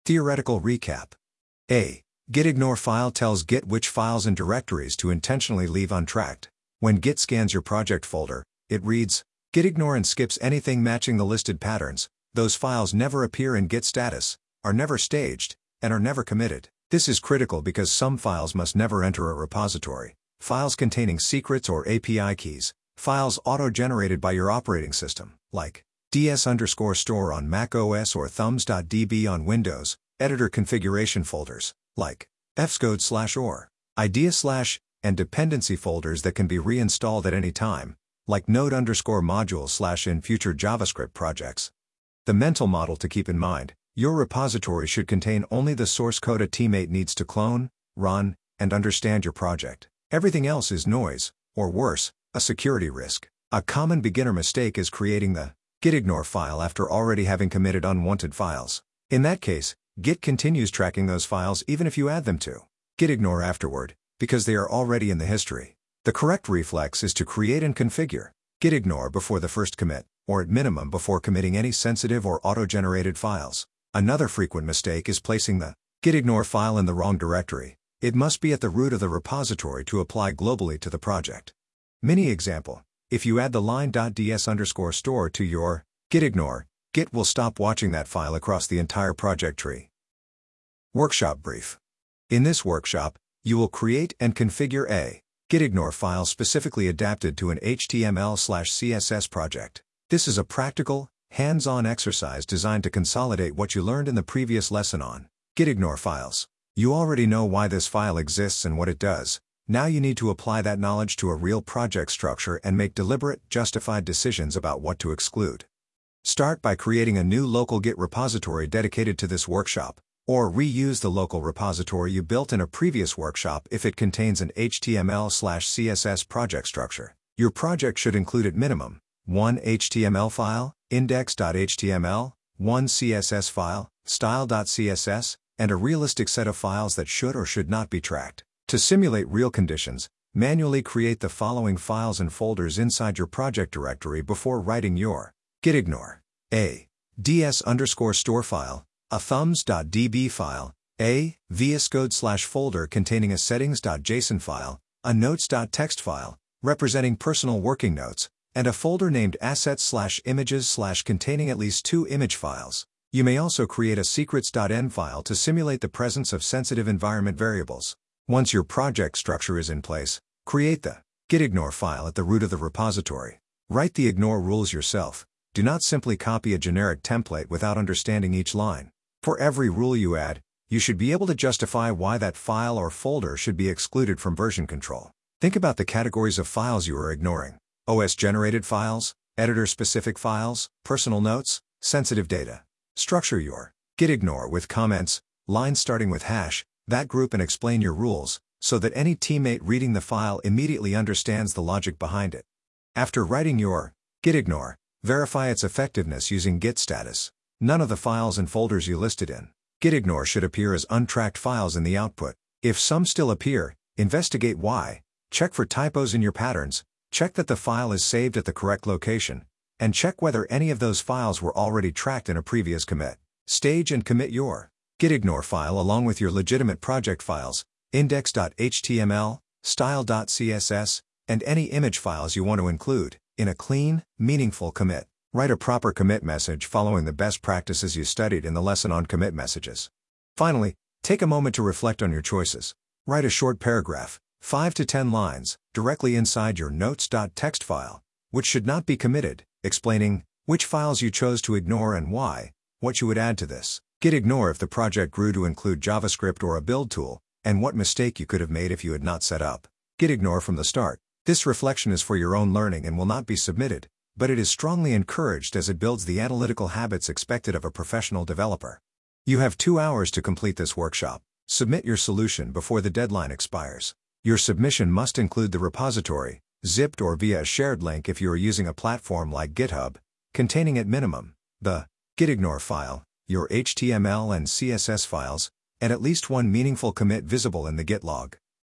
Theoretical recap. A. Gitignore file tells Git which files and directories to intentionally leave untracked. When Git scans your project folder, it reads Gitignore and skips anything matching the listed patterns. Those files never appear in Git status, are never staged, and are never committed. This is critical because some files must never enter a repository. Files containing secrets or API keys, files auto-generated by your operating system, like ds_store on Mac OS or thumbs.db on Windows, editor configuration folders, like fscode/or, idea/, and dependency folders that can be reinstalled at any time, like node_module/ in future JavaScript projects. The mental model to keep in mind: your repository should contain only the source code a teammate needs to clone, run, and understand your project. Everything else is noise, or worse, a security risk. A common beginner mistake is creating the Gitignore file after already having committed unwanted files. In that case, Git continues tracking those files even if you add them to Gitignore afterward, because they are already in the history. The correct reflex is to create and configure Gitignore before the first commit, or at minimum before committing any sensitive or auto-generated files. Another frequent mistake is placing the Gitignore file in the wrong directory. It must be at the root of the repository to apply globally to the project. Mini example: if you add the line.ds_store to your Gitignore, Git will stop watching that file across the entire project tree. Workshop brief. In this workshop, you will create and configure a Gitignore file specifically adapted to an HTML/CSS project. This is a practical, hands-on exercise designed to consolidate what you learned in the previous lesson on Gitignore files. You already know why this file exists and what it does. Now you need to apply that knowledge to a real project structure and make deliberate, justified decisions about what to exclude. Start by creating a new local Git repository dedicated to this workshop, or reuse the local repository you built in a previous workshop if it contains an HTML/CSS project structure. Your project should include at minimum one HTML file, index.html, one CSS file, style.css, and a realistic set of files that should or should not be tracked. To simulate real conditions, manually create the following files and folders inside your project directory before writing your Gitignore: a ds_store file, a thumbs.db file, a vscode/folder containing a settings.json file, a notes.txt file, representing personal working notes, and a folder named assets/images/ containing at least 2 image files. You may also create a secrets.n file to simulate the presence of sensitive environment variables. Once your project structure is in place, create the Gitignore file at the root of the repository. Write the ignore rules yourself. Do not simply copy a generic template without understanding each line. For every rule you add, you should be able to justify why that file or folder should be excluded from version control. Think about the categories of files you are ignoring: OS-generated files, editor-specific files, personal notes, sensitive data. Structure your Gitignore with comments, lines starting with hash, that group, and explain your rules, so that any teammate reading the file immediately understands the logic behind it. After writing your Gitignore, verify its effectiveness using Git status. None of the files and folders you listed in Gitignore should appear as untracked files in the output. If some still appear, investigate why, check for typos in your patterns, check that the file is saved at the correct location, and check whether any of those files were already tracked in a previous commit. Stage and commit your Gitignore file along with your legitimate project files, index.html, style.css, and any image files you want to include, in a clean, meaningful commit. Write a proper commit message following the best practices you studied in the lesson on commit messages. Finally, take a moment to reflect on your choices. Write a short paragraph, 5 to 10 lines, directly inside your notes.txt file, which should not be committed, explaining which files you chose to ignore and why, what you would add to this Gitignore if the project grew to include JavaScript or a build tool, and what mistake you could have made if you had not set up Gitignore from the start. This reflection is for your own learning and will not be submitted, but it is strongly encouraged as it builds the analytical habits expected of a professional developer. You have 2 hours to complete this workshop. Submit your solution before the deadline expires. Your submission must include the repository, zipped or via a shared link if you are using a platform like GitHub, containing at minimum the Gitignore file, your HTML and CSS files, and at least one meaningful commit visible in the Git log.